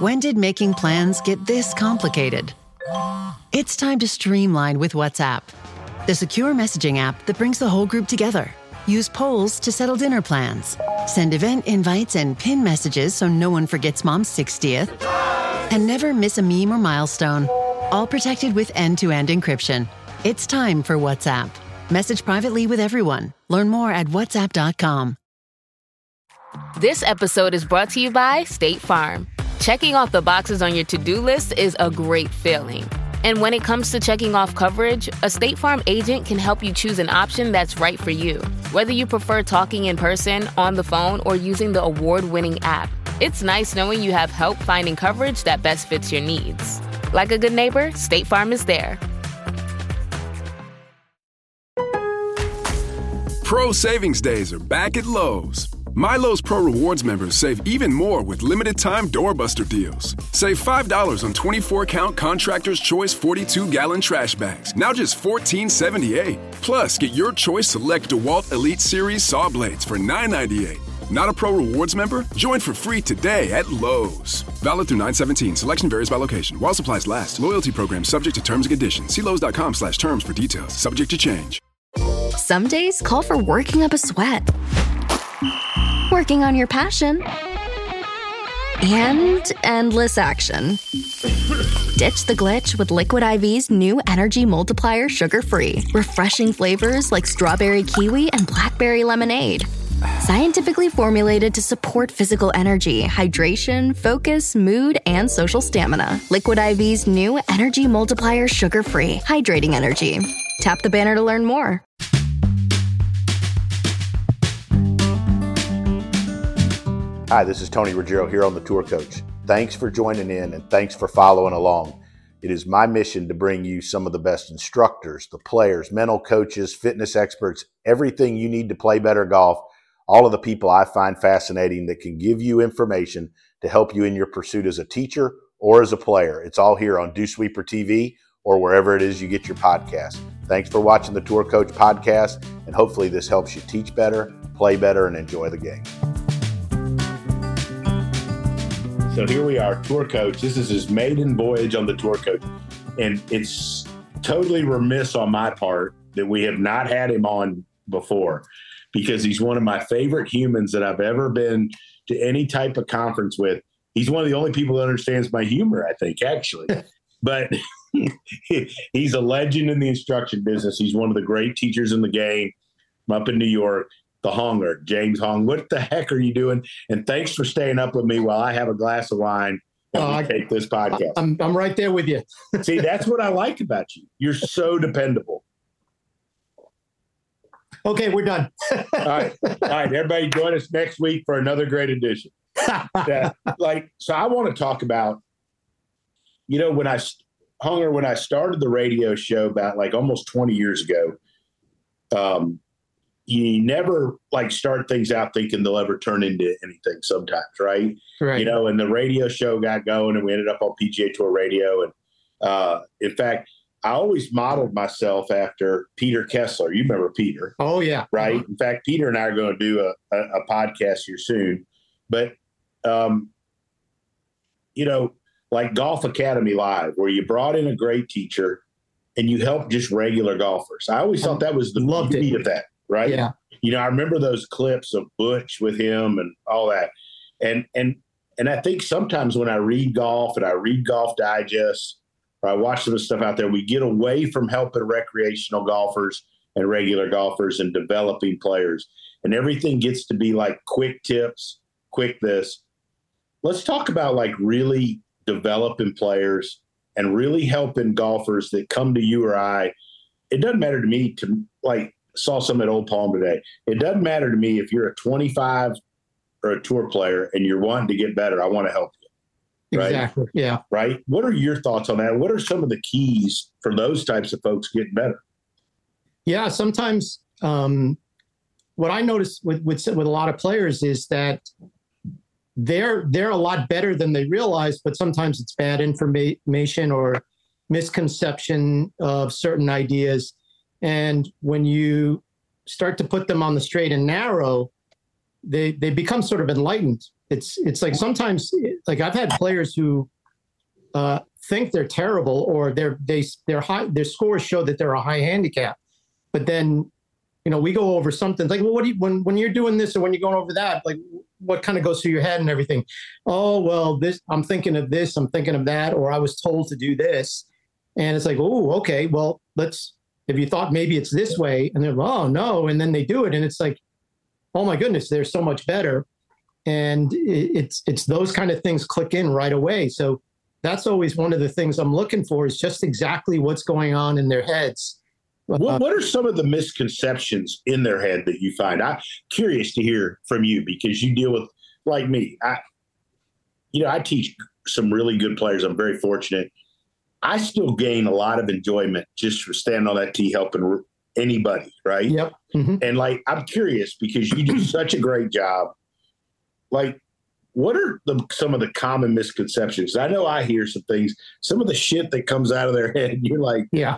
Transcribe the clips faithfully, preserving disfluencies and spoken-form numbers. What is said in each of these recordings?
When did making plans get this complicated? It's time to streamline with WhatsApp, the secure messaging app that brings the whole group together. Use polls to settle dinner plans. Send event invites and pin messages so no one forgets Mom's sixtieth. And never miss a meme or milestone. All protected with end-to-end encryption. It's time for WhatsApp. Message privately with everyone. Learn more at whatsapp dot com. This episode is brought to you by State Farm. Checking off the boxes on your to-do list is a great feeling. And when it comes to checking off coverage, a State Farm agent can help you choose an option that's right for you. Whether you prefer talking in person, on the phone, or using the award-winning app, it's nice knowing you have help finding coverage that best fits your needs. Like a good neighbor, State Farm is there. Pro Savings Days are back at Lowe's. My Lowe's Pro Rewards members save even more with limited-time doorbuster deals. Save five dollars on twenty-four count Contractor's Choice forty-two gallon trash bags, now just fourteen seventy-eight. Plus, get your choice select DeWalt Elite Series saw blades for nine ninety-eight. Not a Pro Rewards member? Join for free today at Lowe's. Valid through nine seventeen. Selection varies by location. While supplies last. Loyalty program subject to terms and conditions. See Lowe's.com slash terms for details. Subject to change. Some days call for working up a sweat. Working on your passion. And endless action. Ditch the glitch with Liquid I V's new Energy Multiplier Sugar-Free. Refreshing flavors like strawberry kiwi and blackberry lemonade. Scientifically formulated to support physical energy, hydration, focus, mood, and social stamina. Liquid I V's new Energy Multiplier Sugar-Free. Hydrating energy. Tap the banner to learn more. Hi, this is Tony Ruggiero here on The Tour Coach. Thanks for joining in and thanks for following along. It is my mission to bring you some of the best instructors, the players, mental coaches, fitness experts, everything you need to play better golf, all of the people I find fascinating that can give you information to help you in your pursuit as a teacher or as a player. It's all here on Dew Sweeper T V or wherever it is you get your podcast. Thanks for watching the Tour Coach podcast, and hopefully this helps you teach better, play better, and enjoy the game. So here we are, Tour Coach. This is his maiden voyage on the Tour Coach. And it's totally remiss on my part that we have not had him on before, because he's one of my favorite humans that I've ever been to any type of conference with. He's one of the only people that understands my humor, I think, actually. But he's a legend in the instruction business. He's one of the great teachers in the game. I'm up in New York. The Honger, James Hong. What the heck are you doing? And thanks for staying up with me while I have a glass of wine and uh, we take this podcast. I'm, I'm right there with you. See, that's what I like about you. You're so dependable. Okay, we're done. All right. All right. Everybody join us next week for another great edition. That, like, so I want to talk about, you know, when I, Hunger, when I started the radio show about like almost twenty years ago, um, you never like start things out thinking they'll ever turn into anything sometimes, right? Right. You know, and the radio show got going and we ended up on P G A Tour Radio. And uh, in fact, I always modeled myself after Peter Kessler. You remember Peter. Oh, yeah. Right. Uh-huh. In fact, Peter and I are going to do a, a, a podcast here soon. But, um, you know, like Golf Academy Live, where you brought in a great teacher and you helped just regular golfers. I always thought that was the beauty of that. Right. Yeah. You know, I remember those clips of Butch with him and all that. And, and, and I think sometimes when I read golf and I read Golf Digest or I watch some of the stuff out there, we get away from helping recreational golfers and regular golfers and developing players, and everything gets to be like quick tips, quick this. Let's talk about like really developing players and really helping golfers that come to you or I. It doesn't matter to me to like, saw some at Old Palm today. It doesn't matter to me if you're a twenty-five or a tour player and you're wanting to get better. I want to help you. Right? Exactly. Yeah. Right. What are your thoughts on that? What are some of the keys for those types of folks getting better? Yeah. Sometimes um, what I notice with, with with a lot of players is that they're they're a lot better than they realize, but sometimes it's bad information or misconception of certain ideas. And when you start to put them on the straight and narrow, they they become sort of enlightened. it's, it's like sometimes like I've had players who uh, think they're terrible or they're, they, they're high, their scores show that they're a high handicap, but then, you know, we go over something like, well, what do you, when, when you're doing this or when you're going over that, like what kind of goes through your head and everything? Oh, well, this, I'm thinking of this, I'm thinking of that, or I was told to do this. And it's like, oh, okay, well, let's, if you thought maybe it's this way, and they're, oh, no, and then they do it. And it's like, oh my goodness, they're so much better. And it's, it's those kind of things click in right away. So that's always one of the things I'm looking for is just exactly what's going on in their heads. What, what are some of the misconceptions in their head that you find? I'm curious to hear from you because you deal with, like me, I, you know, I teach some really good players. I'm very fortunate. I still gain a lot of enjoyment just for standing on that tee, helping anybody. Right. Yep. Mm-hmm. And like, I'm curious because you do such a great job. Like, what are the, some of the common misconceptions? I know I hear some things, some of the shit that comes out of their head. You're like, yeah.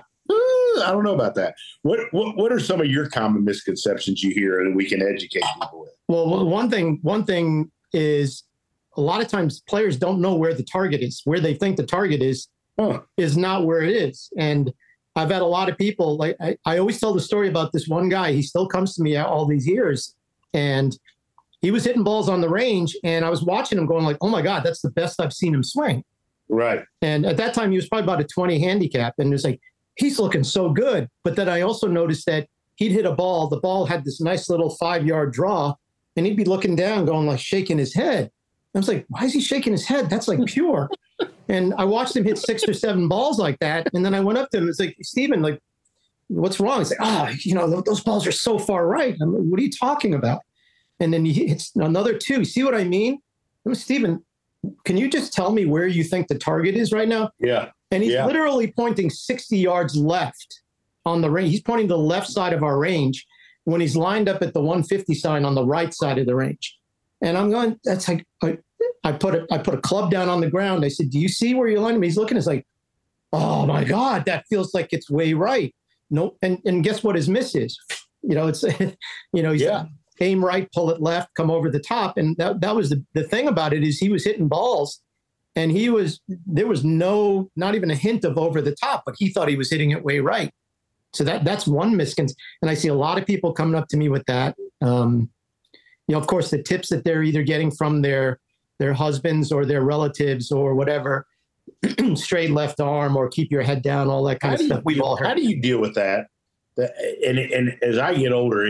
I don't know about that. What, what what are some of your common misconceptions you hear and we can educate people with? Well, one thing one thing is a lot of times players don't know where the target is. Where they think the target is huh. is not where it is. And I've had a lot of people, like I, I always tell the story about this one guy. He still comes to me all these years. And he was hitting balls on the range. And I was watching him going like, oh, my God, that's the best I've seen him swing. Right. And at that time, he was probably about a twenty handicap. And it was like, he's looking so good. But then I also noticed that he'd hit a ball. The ball had this nice little five yard draw and he'd be looking down going like shaking his head. I was like, why is he shaking his head? That's like pure. And I watched him hit six or seven balls like that. And then I went up to him and was like, Steven, like, what's wrong? He's like, oh, you know, those balls are so far right. I'm like, what are you talking about? And then he hits another two. You see what I mean? I'm Steven, can you just tell me where you think the target is right now? Yeah. And he's yeah. literally pointing sixty yards left on the range. He's pointing to the left side of our range when he's lined up at the one fifty sign on the right side of the range. And I'm going, that's like, I, I put a, I put a club down on the ground. I said, do you see where you're lining? He's looking, it's like, oh my God, that feels like it's way right. No. And, and guess what his miss is? You know, it's, you know, he's yeah. aim right, pull it left, come over the top. And that, that was the, the thing about it is he was hitting balls. And he was, there was no, not even a hint of over the top, but he thought he was hitting it way right. So that that's one misconception. And I see a lot of people coming up to me with that. Um, you know, of course, the tips that they're either getting from their their husbands or their relatives or whatever, straight left arm or keep your head down, all that kind how of stuff. We've all heard. How do you deal with that? And, and as I get older,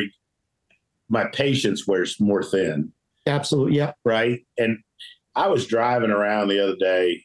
my patience wears more thin. Absolutely, yeah. Right? And I was driving around the other day,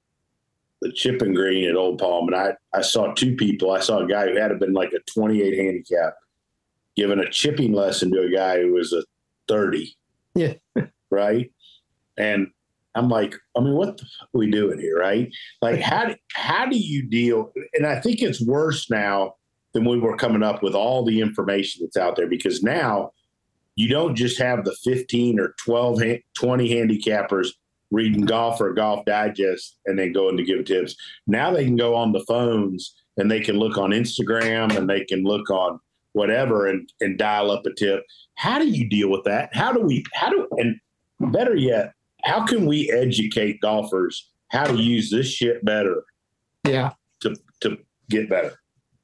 the Chipping Green at Old Palm, and I, I saw two people. I saw a guy who had been like a twenty-eight handicap giving a chipping lesson to a guy who was a thirty. Yeah. Right? And I'm like, I mean, what the fuck are we doing here, right? Like, how do, how do you deal? And I think it's worse now than we were coming up with all the information that's out there because now you don't just have the fifteen or twelve, twenty handicappers reading Golf or Golf Digest and then going to give tips. Now they can go on the phones and they can look on Instagram and they can look on whatever and, and dial up a tip. How do you deal with that? How do we, how do, and better yet, how can we educate golfers how to use this shit better? Yeah. To, to get better.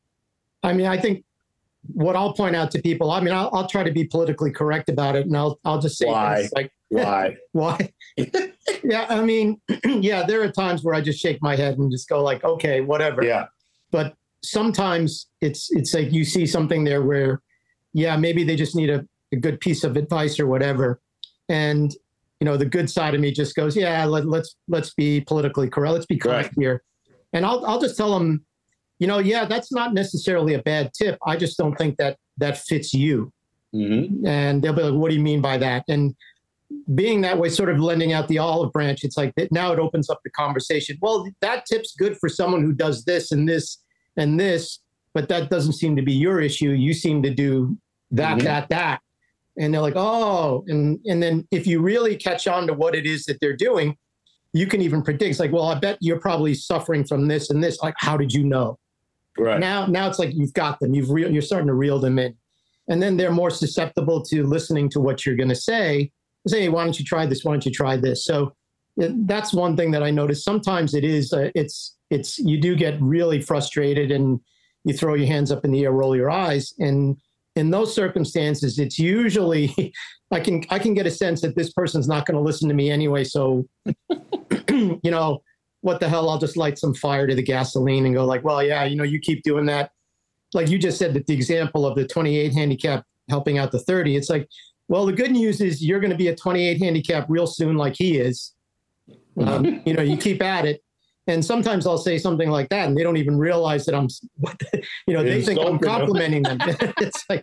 I mean, I think what I'll point out to people, I mean, I'll, I'll try to be politically correct about it and I'll, I'll just say, why, like, why, why? Yeah. I mean, yeah, there are times where I just shake my head and just go like, okay, whatever. Yeah. But sometimes it's, it's like you see something there where, yeah, maybe they just need a, a good piece of advice or whatever. And, you know, the good side of me just goes, yeah, let, let's, let's be politically correct. Let's be correct right. here. And I'll, I'll just tell them, you know, yeah, that's not necessarily a bad tip. I just don't think that that fits you. Mm-hmm. And they'll be like, what do you mean by that? And being that way, sort of lending out the olive branch, it's like that now it opens up the conversation. Well, that tip's good for someone who does this and this and this, but that doesn't seem to be your issue. You seem to do that, mm-hmm. that, that. And they're like, oh, and, and then if you really catch on to what it is that they're doing, you can even predict. It's like, well, I bet you're probably suffering from this and this. Like, how did you know? Right. Now, now it's like you've got them. You've re- you're starting to reel them in, and then they're more susceptible to listening to what you're going to say. say, hey, why don't you try this? Why don't you try this? So that's one thing that I noticed. Sometimes it is, uh, it's, it's, you do get really frustrated and you throw your hands up in the air, roll your eyes. And in those circumstances, it's usually, I can, I can get a sense that this person's not going to listen to me anyway. So, you know, what the hell, I'll just light some fire to the gasoline and go like, well, yeah, you know, you keep doing that. Like you just said that the example of the twenty-eight handicap helping out the thirty, it's like, well, the good news is you're going to be a twenty-eight handicap real soon like he is. Um, you know, you keep at it. And sometimes I'll say something like that and they don't even realize that I'm, you know, they think I'm complimenting them. It's like,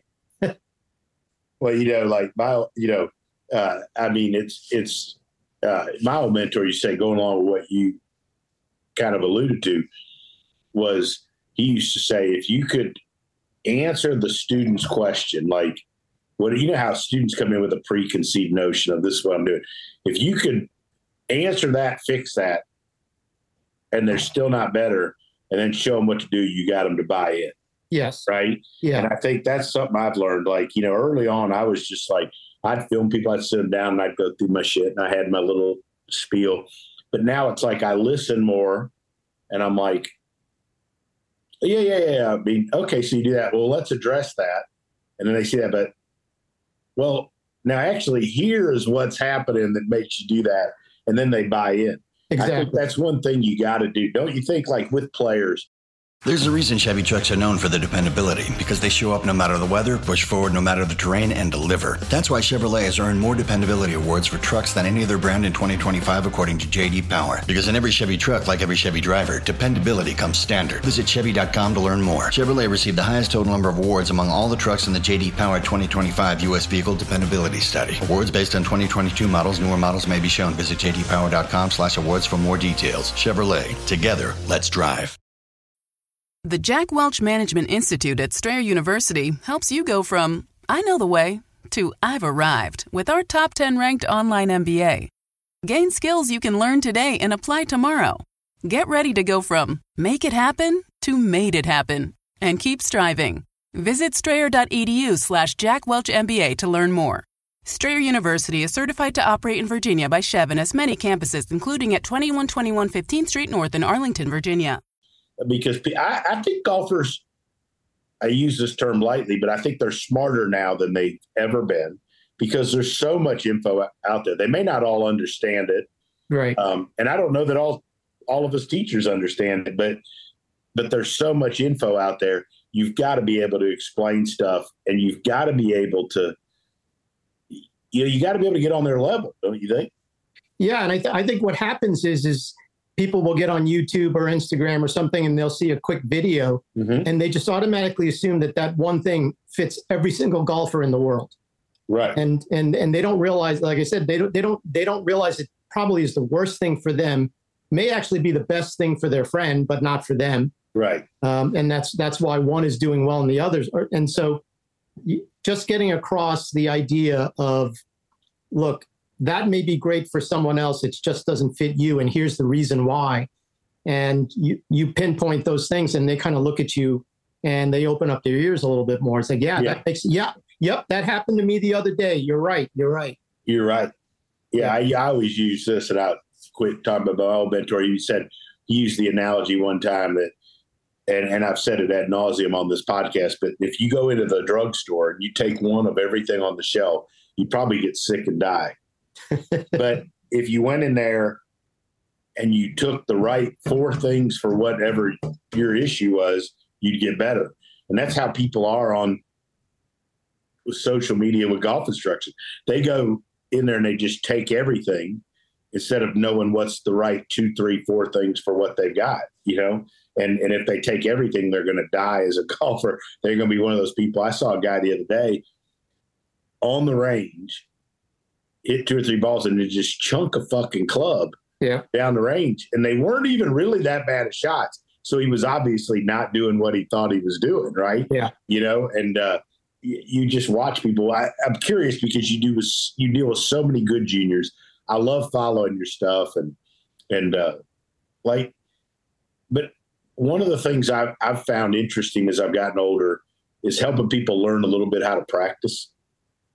well, you know, like my, you know, uh, I mean, it's, it's uh, my old mentor, you say, going along with what you kind of alluded to, was he used to say, if you could answer the student's question, like, what, you know how students come in with a preconceived notion of this is what I'm doing. If you could answer that, fix that, and they're still not better, and then show them what to do, you got them to buy in. Yes. Right. Yeah. And I think that's something I've learned. Like, you know, early on, I was just like, I'd film people, I'd sit them down and I'd go through my shit and I had my little spiel. But now it's like I listen more and I'm like, yeah, yeah, yeah. I mean, okay, so you do that. Well, let's address that. And then they see that, but well, now actually here's what's happening that makes you do that. And then they buy in. Exactly. I think that's one thing you got to do. Don't you think, like with players? There's a reason Chevy trucks are known for their dependability, because they show up no matter the weather, push forward no matter the terrain, and deliver. That's why Chevrolet has earned more dependability awards for trucks than any other brand in twenty twenty-five, according to J D Power. Because in every Chevy truck, like every Chevy driver, dependability comes standard. Visit Chevy dot com to learn more. Chevrolet received the highest total number of awards among all the trucks in the J D Power twenty twenty-five U S Vehicle Dependability Study. Awards based on twenty twenty-two models. Newer models may be shown. Visit J D Power dot com slash awards for more details. Chevrolet. Together, let's drive. The Jack Welch Management Institute at Strayer University helps you go from, I know the way, to I've arrived with our top ten ranked online M B A. Gain skills you can learn today and apply tomorrow. Get ready to go from make it happen to made it happen and keep striving. Visit strayer.edu slash Jack Welch M B A to learn more. Strayer University is certified to operate in Virginia by Chev and has many campuses, including at twenty-one twenty-one fifteenth Street North in Arlington, Virginia. Because I, I think golfers, I use this term lightly, but I think they're smarter now than they've ever been because there's so much info out there. They may not all understand it. Right. Um, and I don't know that all, all of us teachers understand it, but, but there's so much info out there. You've got to be able to explain stuff and you've got to be able to, you know, you got to be able to get on their level, don't you think? Yeah. And I, th- I think what happens is, is, people will get on YouTube or Instagram or something and they'll see a quick video mm-hmm. and they just automatically assume that that one thing fits every single golfer in the world. Right. And, and, and they don't realize, like I said, they don't, they don't, they don't realize it probably is the worst thing for them, may actually be the best thing for their friend, but not for them. Right. Um, and that's, that's why one is doing well and the others are. And so just getting across the idea of, look, that may be great for someone else. It just doesn't fit you. And here's the reason why. And you, you pinpoint those things and they kind of look at you and they open up their ears a little bit more. It's like, yeah, yeah. that makes, yeah, yep. That happened to me the other day. You're right. You're right. You're right. Yeah. yeah. I, I always use this, and I'll quit talking about my old mentor. You said, he used the analogy one time that, and, and I've said it ad nauseum on this podcast, but if you go into the drugstore and you take one of everything on the shelf, you probably get sick and die. But if you went in there and you took the right four things for whatever your issue was, you'd get better. And that's how people are on social media with golf instruction. They go in there and they just take everything instead of knowing what's the right two, three, four things for what they've got, you know? And and if they take everything, they're going to die as a golfer. They're going to be one of those people. I saw a guy the other day on the range, hit two or three balls and just chunk a fucking club yeah. down the range. And they weren't even really that bad at shots. So he was obviously not doing what he thought he was doing. Right. Yeah. You know, and uh, you, you just watch people. I, I'm curious because you do, with, you deal with so many good juniors. I love following your stuff and, and uh, like, but one of the things I've, I've found interesting as I've gotten older is helping people learn a little bit how to practice.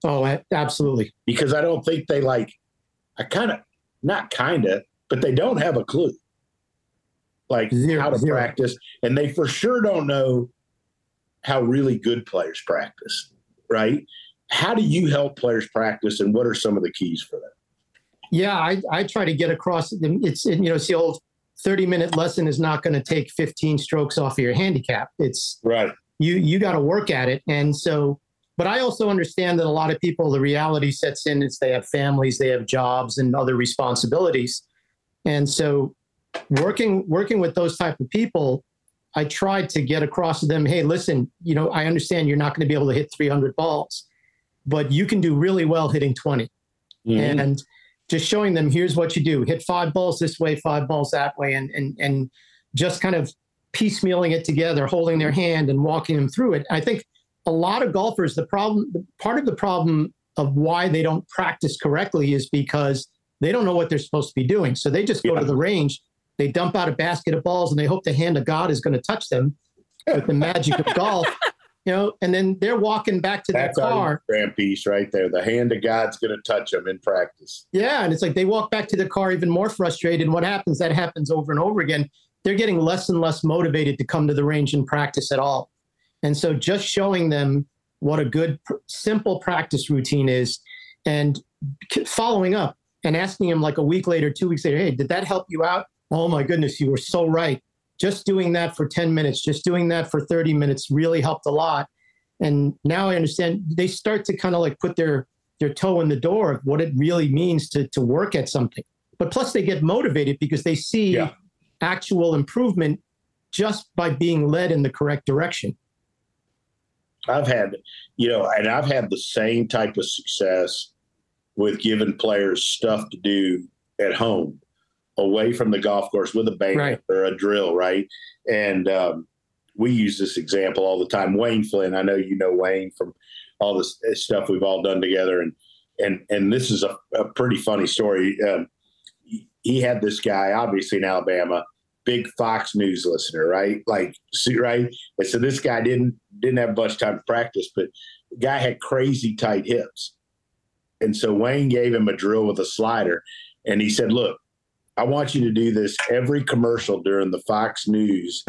Oh, absolutely. Because I don't think they like, I kind of, not kind of, but they don't have a clue. Like zero, how to zero. practice. And they for sure don't know how really good players practice, right? How do you help players practice, and what are some of the keys for that? Yeah, I, I try to get across. It's, you know, it's the old thirty minute lesson is not going to take fifteen strokes off of your handicap. It's right. You, you got to work at it. And so, but I also understand that a lot of people, the reality sets in, it's they have families, they have jobs and other responsibilities. And so working, working with those type of people, I tried to get across to them, hey, listen, you know, I understand you're not going to be able to hit three hundred balls, but you can do really well hitting twenty. Mm-hmm. And just showing them, here's what you do. Hit five balls this way, five balls that way, and and and just kind of piecemealing it together, holding their hand and walking them through it. I think a lot of golfers, the problem, part of the problem of why they don't practice correctly is because they don't know what they're supposed to be doing. So they just go yeah. to the range, they dump out a basket of balls, and they hope the hand of God is going to touch them with the magic of golf. You know, and then they're walking back to That's their car. Grand piece right there. The hand of God's going to touch them in practice. Yeah, and it's like they walk back to the car even more frustrated. And what happens? That happens over and over again. They're getting less and less motivated to come to the range and practice at all. And so just showing them what a good, simple practice routine is, and following up and asking them like a week later, two weeks later, hey, did that help you out? Oh my goodness, you were so right. Just doing that for ten minutes, just doing that for thirty minutes really helped a lot. And now I understand they start to kind of like put their, their toe in the door of what it really means to, to work at something. But plus they get motivated because they see yeah. actual improvement just by being led in the correct direction. I've had, you know, and I've had the same type of success with giving players stuff to do at home, away from the golf course with a band right. or a drill, right? And um, we use this example all the time. Wayne Flynn, I know you know Wayne from all this stuff we've all done together, and and and this is a, a pretty funny story. Um, he had this guy, obviously in Alabama, big Fox News listener, right? Like, see, right? And so this guy didn't didn't have much time to practice, but the guy had crazy tight hips, and so Wayne gave him a drill with a slider, and he said, "Look, I want you to do this every commercial during the Fox News."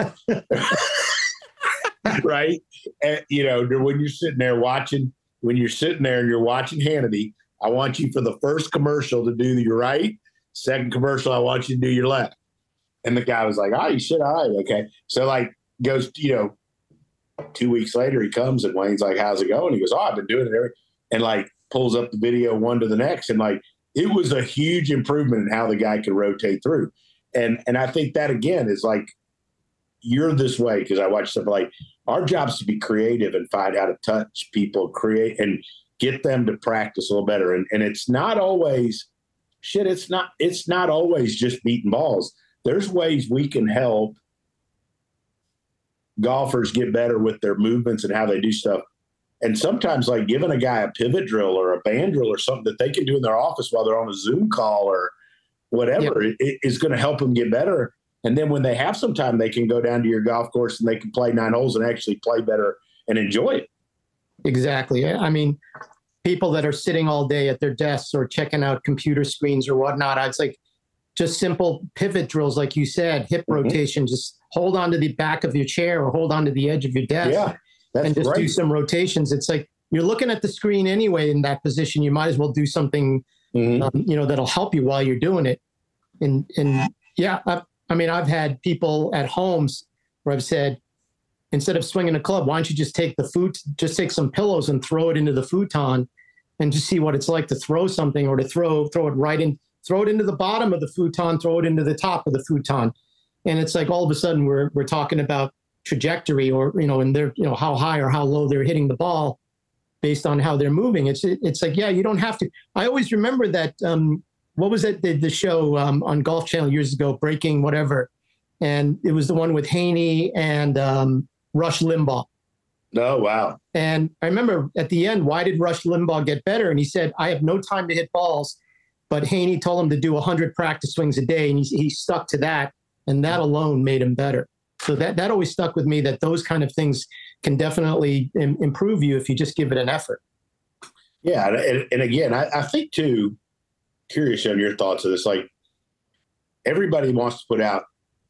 Right? And, you know, when you're sitting there watching, when you're sitting there and you're watching Hannity, I want you for the first commercial to do your right. Second commercial, I want you to do your left. And the guy was like, oh, you should. All right. Okay. So like goes, you know, two weeks later he comes and Wayne's like, how's it going? He goes, oh, I've been doing it every, and like pulls up the video one to the next. And like, it was a huge improvement in how the guy could rotate through. And, and I think that again is like, you're this way, because I watch stuff like our job is to be creative and find how to touch people, create and get them to practice a little better. And, and it's not always shit. It's not, it's not always just beating balls. There's ways we can help golfers get better with their movements and how they do stuff. And sometimes like giving a guy a pivot drill or a band drill or something that they can do in their office while they're on a Zoom call or whatever, yep. it, is going to help them get better. And then when they have some time, they can go down to your golf course and they can play nine holes and actually play better and enjoy it. Exactly. I mean, people that are sitting all day at their desks or checking out computer screens or whatnot, it's like just simple pivot drills, like you said, hip mm-hmm. rotation, just hold on to the back of your chair or hold on to the edge of your desk yeah, that's and just great. do some rotations. It's like you're looking at the screen anyway in that position. You might as well do something, mm-hmm. um, you know, that'll help you while you're doing it. And, and yeah, I, I mean, I've had people at homes where I've said, instead of swinging a club, why don't you just take the food, just take some pillows and throw it into the futon and just see what it's like to throw something or to throw, throw it right in, throw it into the bottom of the futon, throw it into the top of the futon. And it's like, all of a sudden we're, we're talking about trajectory or, you know, and they're, you know, how high or how low they're hitting the ball based on how they're moving. It's, it, it's like, yeah, you don't have to. I always remember that, um, what was it, the, the show um, on Golf Channel years ago, Breaking whatever. And it was the one with Haney and um, Rush Limbaugh. Oh, wow. And I remember at the end, why did Rush Limbaugh get better? And he said, I have no time to hit balls. But Haney told him to do one hundred practice swings a day. And he, he stuck to that. And that alone made him better. So that, that always stuck with me, that those kind of things can definitely im- improve you if you just give it an effort. Yeah. And, and again, I, I think too, curious on your thoughts of this, like everybody wants to put out,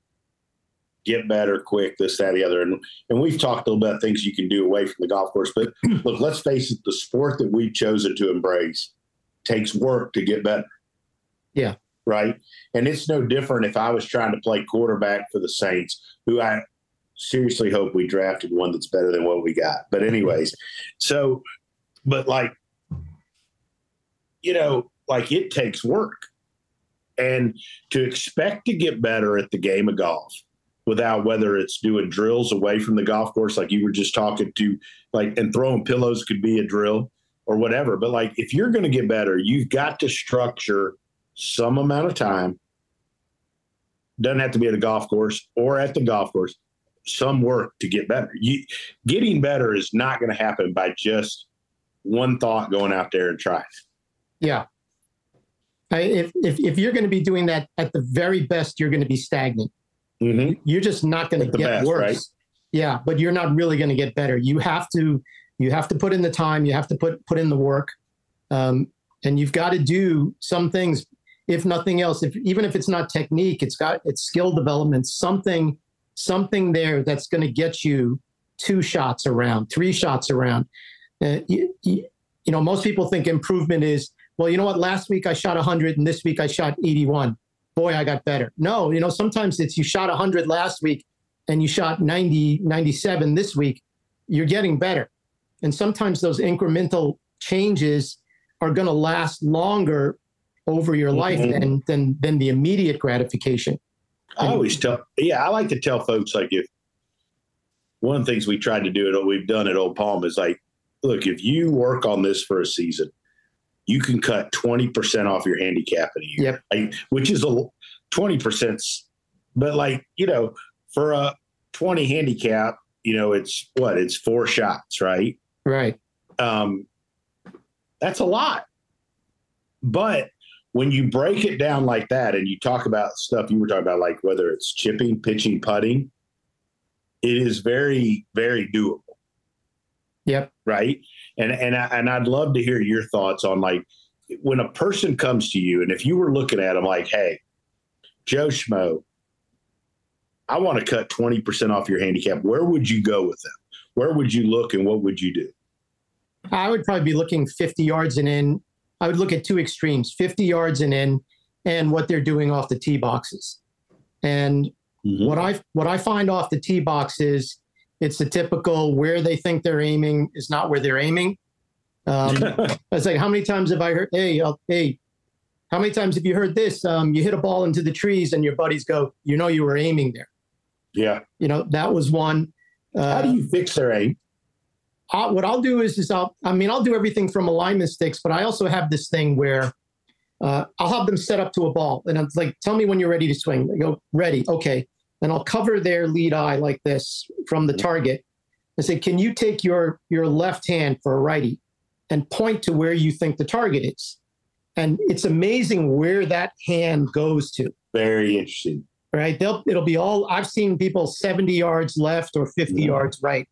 get better quick, this, that, the other. And, and we've talked a little about things you can do away from the golf course, but look, let's face it, the sport that we've chosen to embrace takes work to get better. Yeah. Right. And it's no different if I was trying to play quarterback for the Saints, who I seriously hope we drafted one that's better than what we got. But anyways, so, but like, you know, like it takes work. And to expect to get better at the game of golf without, whether it's doing drills away from the golf course, like you were just talking to, like, and throwing pillows could be a drill or whatever. But like, if you're going to get better, you've got to structure some amount of time. Doesn't have to be at a golf course or at the golf course, some work to get better. You, getting better is not going to happen by just one thought going out there and trying. Yeah. I, if, if, if you're going to be doing that at the very best, you're going to be stagnant. Mm-hmm. You're just not going to get best, worse. Right? Yeah. But you're not really going to get better. You have to, you have to put in the time, you have to put, put in the work. Um, and you've got to do some things, if nothing else, if, even if it's not technique, it's got, it's skill development, something, something there that's going to get you two shots around, three shots around. Uh, you, you, you know, most people think improvement is, well, you know what, last week I shot one hundred and this week I shot eighty-one. Boy, I got better. No, you know, sometimes it's you shot one hundred last week and you shot ninety, ninety-seven this week. You're getting better. And sometimes those incremental changes are going to last longer over your life mm-hmm. than, than, than the immediate gratification. I always tell, yeah, I like to tell folks, like, if one of the things we tried to do, and we've done at Old Palm, is like, look, if you work on this for a season, you can cut twenty percent off your handicap in a year, yep. like, which is a twenty percent. But like, you know, for a twenty handicap, you know, it's what, it's four shots, right? Right. Um, that's a lot. But when you break it down like that and you talk about stuff you were talking about, like whether it's chipping, pitching, putting, it is very, very doable. Yep. Right. And, and, I, and I'd love to hear your thoughts on, like, when a person comes to you and if you were looking at them like, hey, Joe Schmo, I want to cut twenty percent off your handicap, where would you go with them? Where would you look and what would you do? I would probably be looking fifty yards and in. I would look at two extremes, fifty yards and in, and what they're doing off the tee boxes. And mm-hmm. what I what I find off the tee box is it's the typical where they think they're aiming is not where they're aiming. Um, it's like, how many times have I heard, hey, uh, hey, how many times have you heard this? Um, you hit a ball into the trees and your buddies go, you know, you were aiming there. Yeah. You know, that was one. Uh, how do you fix their aim? I, what I'll do is, is I'll, I mean, I'll do everything from alignment sticks, but I also have this thing where uh, I'll have them set up to a ball and I'm like, tell me when you're ready to swing. They go, ready. Okay. And I'll cover their lead eye like this from the target and say, can you take your, your left hand for a righty and point to where you think the target is? And it's amazing where that hand goes to. Very interesting. Right. They'll, it'll be all, I've seen people seventy yards left or fifty yeah. yards right.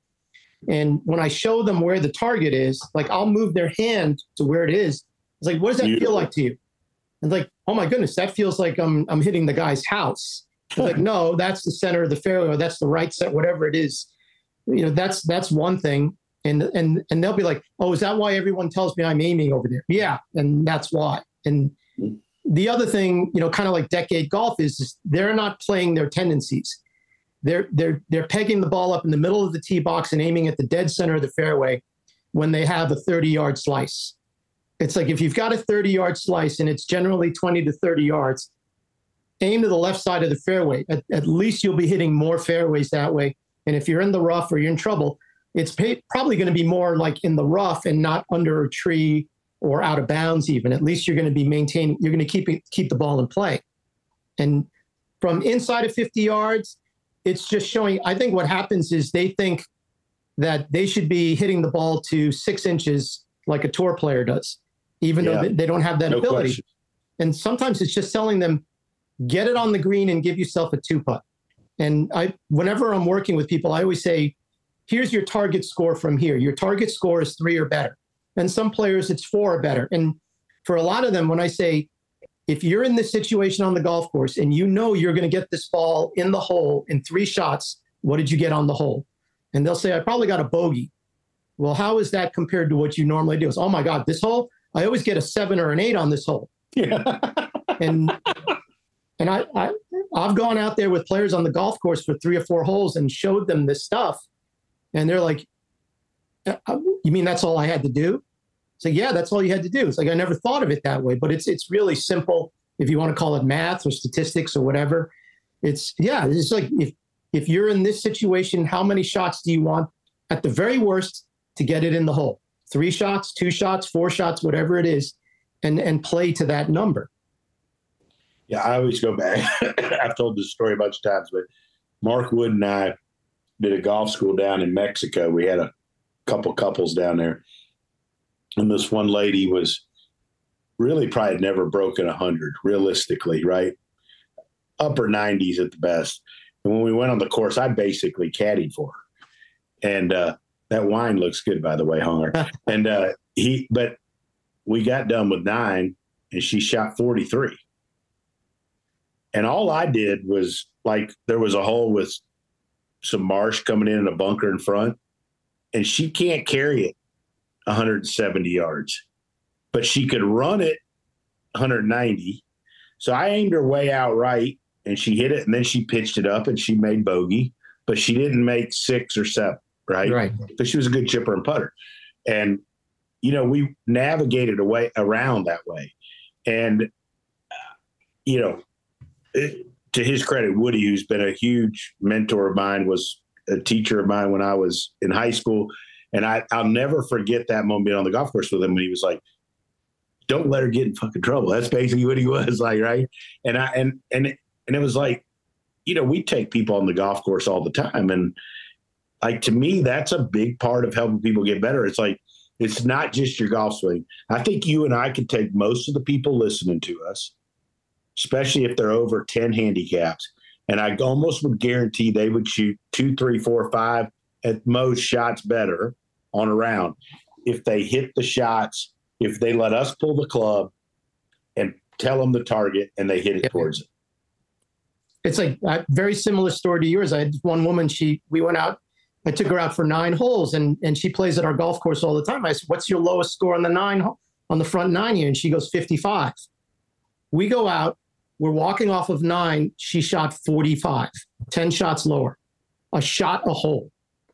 And when I show them where the target is, like I'll move their hand to where it is. It's like, what does that Beautiful. feel like to you? And like, oh my goodness, that feels like I'm I'm hitting the guy's house. It's like, no, that's the center of the fairway, or that's the right set, whatever it is. You know, that's that's one thing. And and and they'll be like, oh, is that why everyone tells me I'm aiming over there? Yeah, and that's why. And the other thing, you know, kind of like decade golf is, is they're not playing their tendencies. They're they're they're pegging the ball up in the middle of the tee box and aiming at the dead center of the fairway when they have a thirty-yard slice. It's like if you've got a thirty-yard slice and it's generally twenty to thirty yards, aim to the left side of the fairway. At, at least you'll be hitting more fairways that way. And if you're in the rough or you're in trouble, it's pay, probably going to be more like in the rough and not under a tree or out of bounds even. At least you're going to be maintaining, you're going to keep it, keep the ball in play. And from inside of fifty yards, it's just showing, I think what happens is they think that they should be hitting the ball to six inches like a tour player does, even yeah. though they don't have that no ability. Question. And sometimes it's just telling them, get it on the green and give yourself a two putt. And I, whenever I'm working with people, I always say, here's your target score from here. Your target score is three or better. and some players it's four or better. And for a lot of them, when I say, if you're in this situation on the golf course and you know you're going to get this ball in the hole in three shots, what did you get on the hole? And they'll say, I probably got a bogey. Well, how is that compared to what you normally do? It's, oh my God, this hole, I always get a seven or an eight on this hole. Yeah. and and I, I, I've gone out there with players on the golf course for three or four holes and showed them this stuff. And they're like, you mean that's all I had to do? So yeah, that's all you had to do. It's like, I never thought of it that way, but it's it's really simple. If you want to call it math or statistics or whatever, it's, yeah, it's like, if, if you're in this situation, how many shots do you want at the very worst to get it in the hole? Three shots, two shots, four shots, whatever it is, and, and play to that number. Yeah, I always go back. I've told this story a bunch of times, but Mark Wood and I did a golf school down in Mexico. We had a couple couples down there. And this one lady was really probably had never broken one hundred, realistically, right? Upper nineties at the best. And when we went on the course, I basically caddied for her. And uh, that wine looks good, by the way, Hunger. and uh, he, but we got done with nine, and she shot forty-three. And all I did was, like, there was a hole with some marsh coming in and a bunker in front, and she can't carry it one hundred seventy yards, but she could run it one hundred ninety. So I aimed her way out right, and she hit it, and then she pitched it up, and she made bogey, but she didn't make six or seven, right? Right. But she was a good chipper and putter. And, you know, we navigated away around that way. And, uh, you know, it, to his credit, Woody, who's been a huge mentor of mine, was a teacher of mine when I was in high school. And I, I'll never forget that moment being on the golf course with him when he was like, don't let her get in fucking trouble. That's basically what he was like, right? And I and and it, and it was like, you know, we take people on the golf course all the time. And like, to me, that's a big part of helping people get better. It's like, it's not just your golf swing. I think you and I could take most of the people listening to us, especially if they're over ten handicaps, and I almost would guarantee they would shoot two, three, four, five at most shots better on a round if they hit the shots, if they let us pull the club and tell them the target and they hit it towards it. It's like a very similar story to yours. I had one woman, she, we went out, I took her out for nine holes, and, and she plays at our golf course all the time. I said, what's your lowest score on the nine, on the front nine here? And she goes fifty-five. We go out, we're walking off of nine. She shot forty-five, ten shots lower, a shot a hole.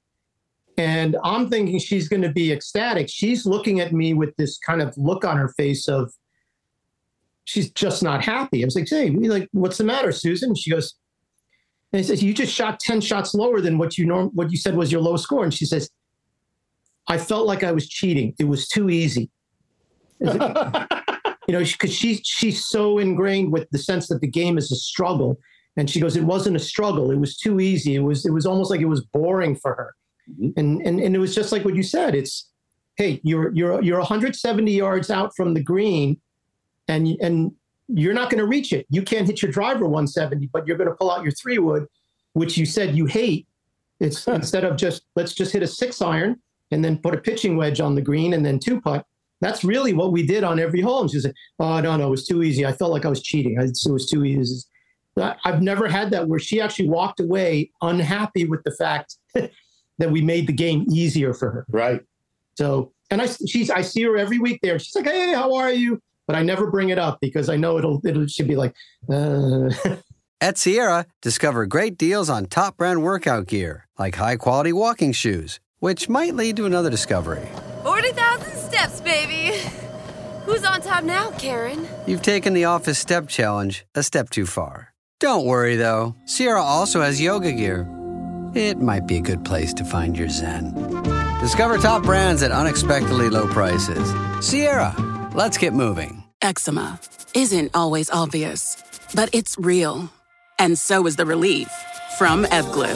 And I'm thinking she's going to be ecstatic. She's looking at me with this kind of look on her face of, she's just not happy. I was like, hey, like, what's the matter, Susan? And she goes, and he says, you just shot ten shots lower than what you norm, what you said was your low score. And she says, I felt like I was cheating. It was too easy. You know, because she, she's so ingrained with the sense that the game is a struggle. And she goes, it wasn't a struggle. It was too easy. It was, it was almost like it was boring for her. Mm-hmm. And, and, and it was just like what you said. It's, hey, you're, you're, you're one hundred seventy yards out from the green, and, and you're not going to reach it. You can't hit your driver one seventy, but you're going to pull out your three wood, which you said you hate. It's huh. Instead of just, let's just hit a six iron and then put a pitching wedge on the green and then two putt. That's really what we did on every hole. And she said, oh, no, no, it was too easy. I felt like I was cheating. It was too easy. I've never had that where she actually walked away unhappy with the fact that we made the game easier for her. Right. So, and I, she's, I see her every week there. She's like, hey, how are you? But I never bring it up because I know it'll, it'll should be like, uh. At Sierra, discover great deals on top brand workout gear, like high quality walking shoes, which might lead to another discovery. forty thousand steps, baby. Who's on top now, Karen? You've taken the office step challenge a step too far. Don't worry, though. Sierra also has yoga gear. It might be a good place to find your zen. Discover top brands at unexpectedly low prices. Sierra, let's get moving. Eczema isn't always obvious, but it's real. And so is the relief from Evglis.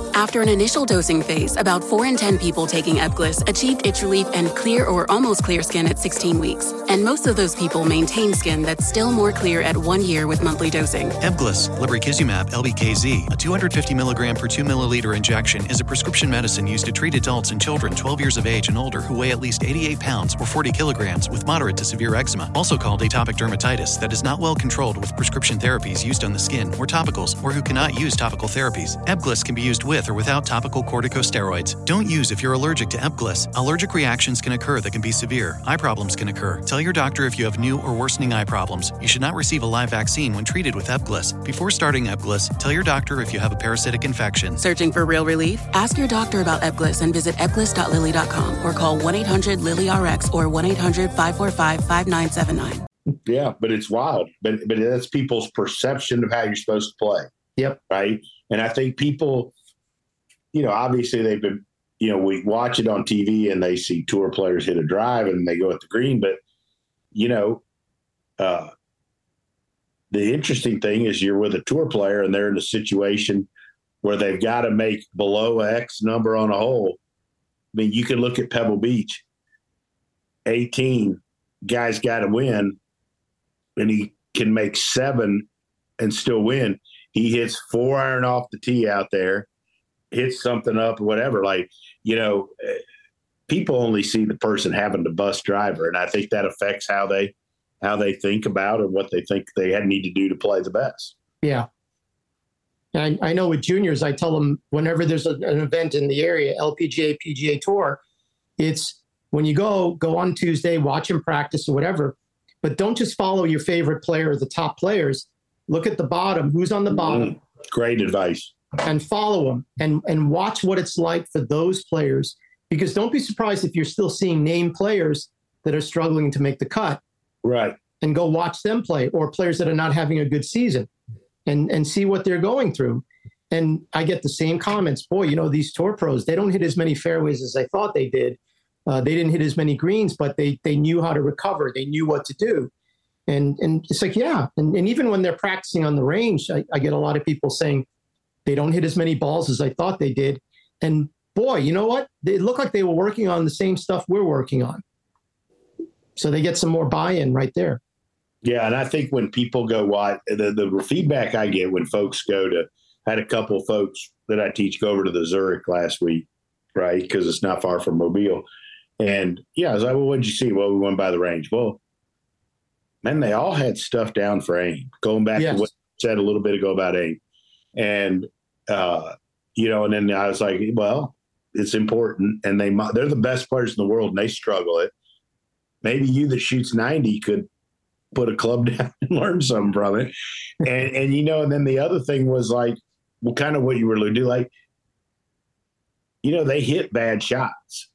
After an initial dosing phase, about four in ten people taking Ebglyss achieved itch relief and clear or almost clear skin at sixteen weeks. And most of those people maintain skin that's still more clear at one year with monthly dosing. Ebglyss, lebrikizumab, L B K Z, a two hundred fifty milligram per two milliliter injection, is a prescription medicine used to treat adults and children twelve years of age and older who weigh at least eighty-eight pounds or forty kilograms with moderate to severe eczema, also called atopic dermatitis, that is not well controlled with prescription therapies used on the skin or topicals, or who cannot use topical therapies. Ebglyss can be used with or without topical corticosteroids. Don't use if you're allergic to Ebglyss. Allergic reactions can occur that can be severe. Eye problems can occur. Tell your doctor if you have new or worsening eye problems. You should not receive a live vaccine when treated with Ebglyss. Before starting Ebglyss, tell your doctor if you have a parasitic infection. Searching for real relief? Ask your doctor about Ebglyss and visit ebglyss dot lilly dot com or call one eight hundred lily R X or one eight hundred five four five five nine seven nine. Yeah, but it's wild. But but that's people's perception of how you're supposed to play. Yep. Right. And I think people, you know, obviously they've been, you know, we watch it on T V and they see tour players hit a drive and they go at the green. But, you know, uh, the interesting thing is you're with a tour player and they're in a situation where they've got to make below X number on a hole. I mean, you can look at Pebble Beach, eighteen, guy's got to win, and he can make seven and still win. He hits four iron off the tee out there, hits something up or whatever. Like, you know, people only see the person having the bust driver, and I think that affects how they how they think about and what they think they had need to do to play the best. Yeah. I, I know with juniors, I tell them whenever there's a, an event in the area, L P G A, P G A Tour, it's when you go, go on Tuesday, watch them practice or whatever, but don't just follow your favorite player or the top players. Look at the bottom, who's on the bottom. Mm, great advice. And follow them and, and watch what it's like for those players, because don't be surprised if you're still seeing named players that are struggling to make the cut. Right. And go watch them play, or players that are not having a good season. And, and see what they're going through. And I get the same comments. Boy, you know, these tour pros, they don't hit as many fairways as I thought they did. Uh, they didn't hit as many greens, but they they knew how to recover. They knew what to do. And and it's like, yeah. And, and even when they're practicing on the range, I, I get a lot of people saying they don't hit as many balls as I thought they did. And boy, you know what? They look like they were working on the same stuff we're working on. So they get some more buy-in right there. Yeah, and I think when people go watch, the, the feedback I get when folks go to, I had a couple of folks that I teach go over to the Zurich last week, right, because it's not far from Mobile. And, yeah, I was like, well, what did you see? Well, we went by the range. Well, man, they all had stuff down for aim, going back yes. to what I said a little bit ago about aim. And, uh, you know, and then I was like, well, it's important. And they, they're the best players in the world, and they struggle it. Maybe you that shoots ninety could put a club down and learn something from it. And, and, you know, and then the other thing was like, well, kind of what you were alluding to, like, you know, they hit bad shots,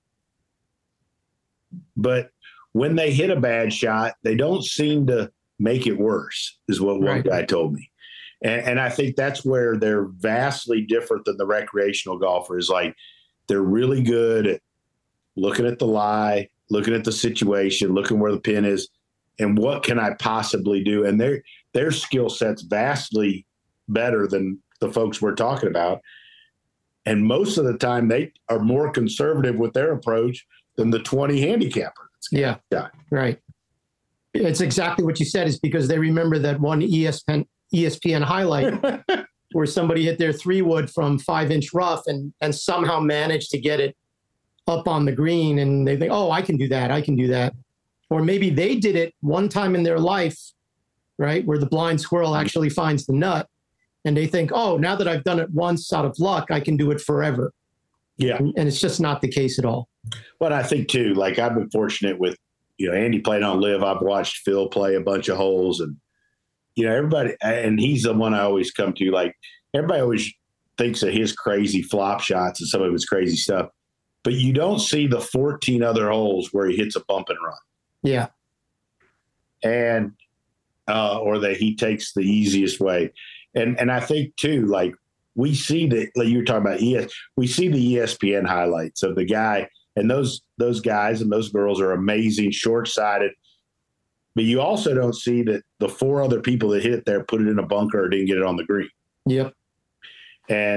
but when they hit a bad shot, they don't seem to make it worse, is what one right. guy told me. And, and I think that's where they're vastly different than the recreational golfer. Is like, they're really good at looking at the lie, looking at the situation, looking where the pin is, and what can I possibly do? And their their skill set's vastly better than the folks we're talking about. And most of the time, they are more conservative with their approach than the twenty handicapper. Yeah, yeah, right. It's exactly what you said. Is because they remember that one E S P N E S P N highlight where somebody hit their three wood from five inch rough and and somehow managed to get it up on the green, and they think, oh, I can do that. I can do that. Or maybe they did it one time in their life, right, where the blind squirrel actually finds the nut, and they think, oh, now that I've done it once out of luck, I can do it forever. Yeah. And, and it's just not the case at all. But I think, too, like I've been fortunate with, you know, Andy played on Live. I've watched Phil play a bunch of holes, and, you know, everybody, and he's the one I always come to. Like, everybody always thinks of his crazy flop shots and some of his crazy stuff, but you don't see the fourteen other holes where he hits a bump and run. Yeah. And, uh, or that he takes the easiest way. And, and I think too, like we see that, like you were talking about E S, we see the E S P N highlights of the guy, and those, those guys and those girls are amazing, short-sighted, but you also don't see that the four other people that hit it there, put it in a bunker or didn't get it on the green. Yep. And,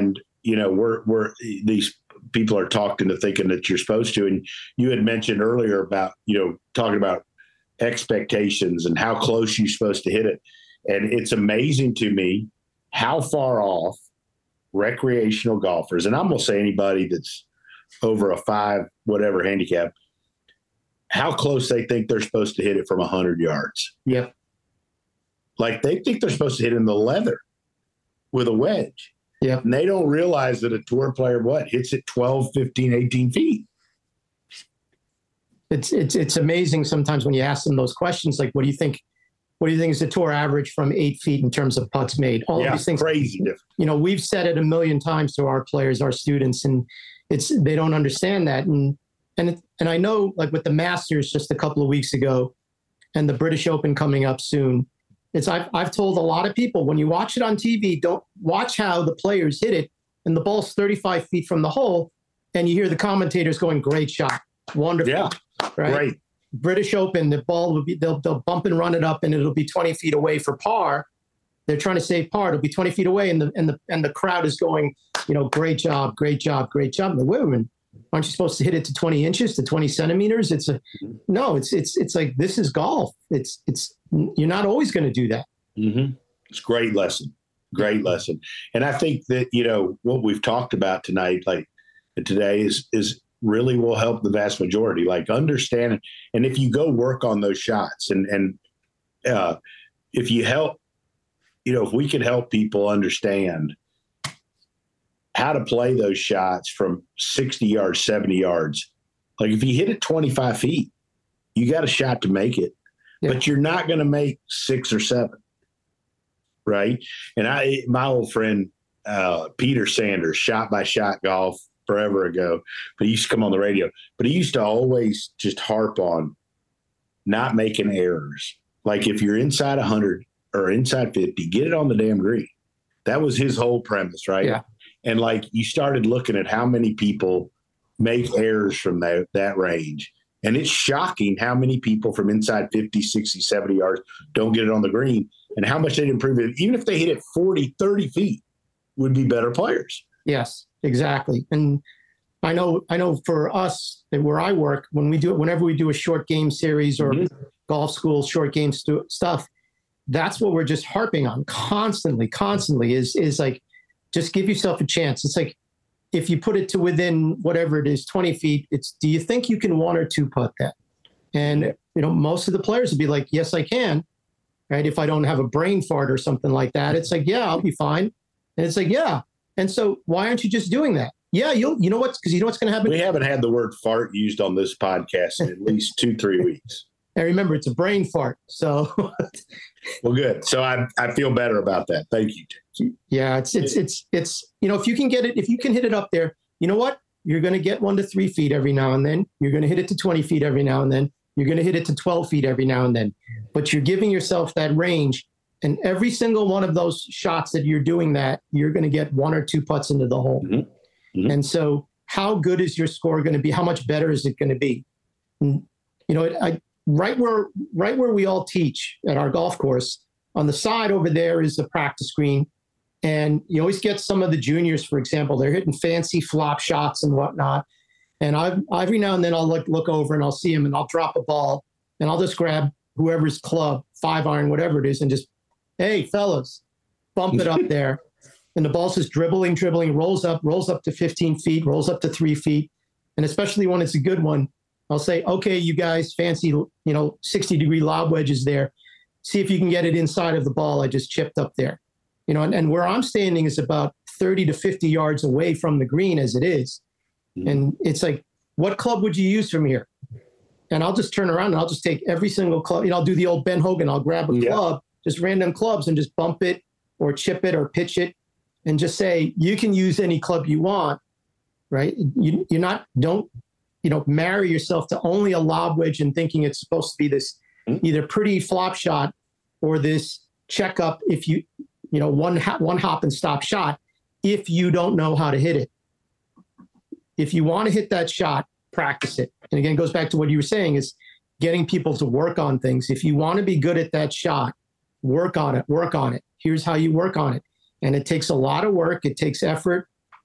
you know, we're, we're, these people are talking to thinking that you're supposed to. And you had mentioned earlier about, you know, talking about expectations and how close you're supposed to hit it. And it's amazing to me how far off recreational golfers, and I'm going to say anybody that's over a five, whatever handicap, how close they think they're supposed to hit it from one hundred yards. Yep. Like they think they're supposed to hit in the leather with a wedge. Yep. And they don't realize that a tour player, what, hits it twelve, fifteen, eighteen feet. It's, it's, it's amazing sometimes when you ask them those questions, like, what do you think, what do you think is the tour average from eight feet in terms of putts made? All yeah, of these things, crazy different. You know, we've said it a million times to our players, our students, and it's, they don't understand that. And, and, and I know, like with the Masters just a couple of weeks ago and the British Open coming up soon, it's, I've, I've told a lot of people, when you watch it on T V, don't watch how the players hit it and the ball's thirty-five feet from the hole and you hear the commentators going, great shot. Wonderful. Yeah. Right. Great. British Open, the ball will be, they'll, they'll bump and run it up and it'll be twenty feet away for par. They're trying to save par. It'll be twenty feet away and the, and the, and the crowd is going, you know, great job, great job, great job. And the women, aren't you supposed to hit it to twenty inches, to twenty centimeters? It's a, no, it's, it's, it's like, this is golf. It's, it's, you're not always going to do that. Mm-hmm. It's a great lesson. Great lesson. And I think that, you know, what we've talked about tonight, like today is, is really will help the vast majority, like understand. And if you go work on those shots and, and, uh, if you help, you know, if we could help people understand how to play those shots from sixty yards, seventy yards, like if you hit it twenty-five feet, you got a shot to make it, yeah. But you're not going to make six or seven. Right. And I, my old friend, uh, Peter Sanders, Shot by Shot Golf forever ago, but he used to come on the radio, but he used to always just harp on not making errors. Like if you're inside one hundred or inside fifty, get it on the damn green. That was his whole premise. Right. Yeah. And like you started looking at how many people make errors from that, that range. And it's shocking how many people from inside fifty, sixty, seventy yards don't get it on the green and how much they'd improve it. Even if they hit it forty, thirty feet, would be better players. Yes, exactly. And I know, I know for us where I work, when we do it, whenever we do a short game series or mm-hmm. golf school, short game stu- stuff, that's what we're just harping on constantly, constantly is, is like, just give yourself a chance. It's like, if you put it to within whatever it is, twenty feet, it's, do you think you can one or two putt that? And, you know, most of the players would be like, yes, I can. Right. If I don't have a brain fart or something like that, it's like, yeah, I'll be fine. And it's like, yeah. And so why aren't you just doing that? Yeah. You'll, you know what's, cause you know what's going to happen. We haven't had the word fart used on this podcast in at least two, three weeks. And remember, it's a brain fart. So, well, good. So I I feel better about that. Thank you, James. Yeah, it's it's it's it's you know, if you can get it, if you can hit it up there, you know what? You're going to get one to three feet every now and then. You're going to hit it to twenty feet every now and then. You're going to hit it to twelve feet every now and then. But you're giving yourself that range, and every single one of those shots that you're doing that, you're going to get one or two putts into the hole. Mm-hmm. Mm-hmm. And so, how good is your score going to be? How much better is it going to be? And, you know, it, I. Right where, right where we all teach at our golf course, on the side over there is the practice green, and you always get some of the juniors, for example, they're hitting fancy flop shots and whatnot. And I, every now and then I'll look look over and I'll see them, and I'll drop a ball, and I'll just grab whoever's club, five iron, whatever it is, and just, hey, fellas, bump it up there, and the ball's just dribbling, dribbling, rolls up, rolls up to fifteen feet, rolls up to three feet, and especially when it's a good one. I'll say, okay, you guys, fancy, you know, sixty degree lob wedges there. See if you can get it inside of the ball I just chipped up there. You know, and, and where I'm standing is about thirty to fifty yards away from the green as it is. Mm-hmm. And it's like, what club would you use from here? And I'll just turn around and I'll just take every single club. You know, I'll do the old Ben Hogan. I'll grab a yeah. club, just random clubs, and just bump it or chip it or pitch it and just say, you can use any club you want, right? You, you're not, don't, you know, marry yourself to only a lob wedge and thinking it's supposed to be this either pretty flop shot or this checkup if you, you know, one, one hop and stop shot if you don't know how to hit it. If you want to hit that shot, practice it. And again, it goes back to what you were saying is getting people to work on things. If you want to be good at that shot, work on it, work on it. Here's how you work on it. And it takes a lot of work. It takes effort.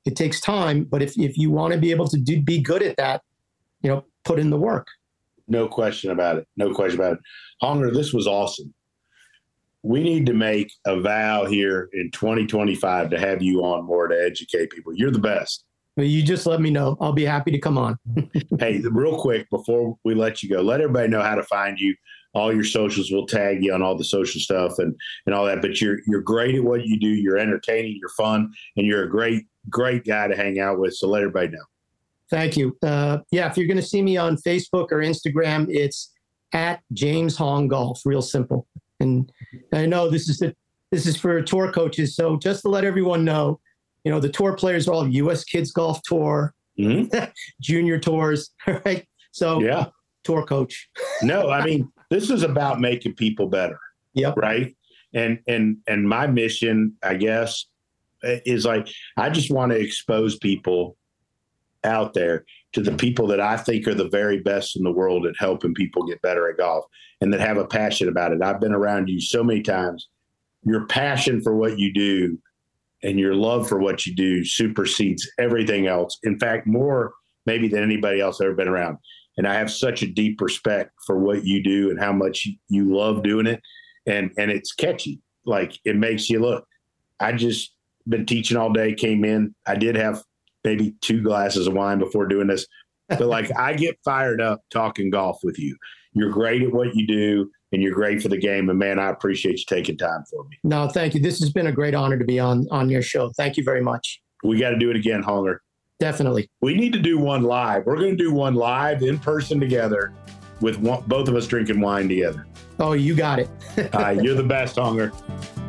It takes time, but if, if you want to be able to do, be good at that, you know, put in the work. No question about it. No question about it. Honger, this was awesome. We need to make a vow here in twenty twenty-five to have you on more to educate people. You're the best. Well, you just let me know. I'll be happy to come on. Hey, real quick, before we let you go, let everybody know how to find you. All your socials, we'll tag you on all the social stuff and, and all that. But you're you're great at what you do. You're entertaining. You're fun. And you're a great, great guy to hang out with. So let everybody know. Thank you. Uh, yeah, if you're going to see me on Facebook or Instagram, it's at James Hong Golf. Real simple. And I know this is the, this is for tour coaches. So just to let everyone know, you know, the tour players are all U S Kids Golf Tour, mm-hmm. junior tours, right? So yeah, tour coach. No, I mean, this is about making people better. Yep. Right. And, and, and my mission, I guess, is like, I just want to expose people out there to the people that I think are the very best in the world at helping people get better at golf and that have a passion about it. I've been around you so many times. Your passion for what you do and your love for what you do supersedes everything else. In fact, more maybe than anybody else I've ever been around. And I have such a deep respect for what you do and how much you love doing it. And, and it's catchy. Like it makes you look. I just been teaching all day, came in. I did have maybe two glasses of wine before doing this. But like I get fired up talking golf with you. You're great at what you do and you're great for the game. And man, I appreciate you taking time for me. No, thank you. This has been a great honor to be on, on your show. Thank you very much. We got to do it again, Honger. Definitely. We need to do one live. We're going to do one live in person together with one, both of us drinking wine together. Oh, you got it. uh, you're the best, Honger.